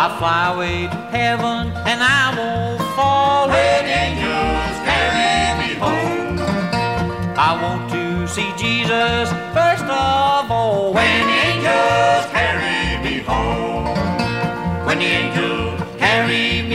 I'll fly away to heaven and I won't fall. When angels carry me home, I want to see Jesus first of all. when angels carry me home, when the angels carry me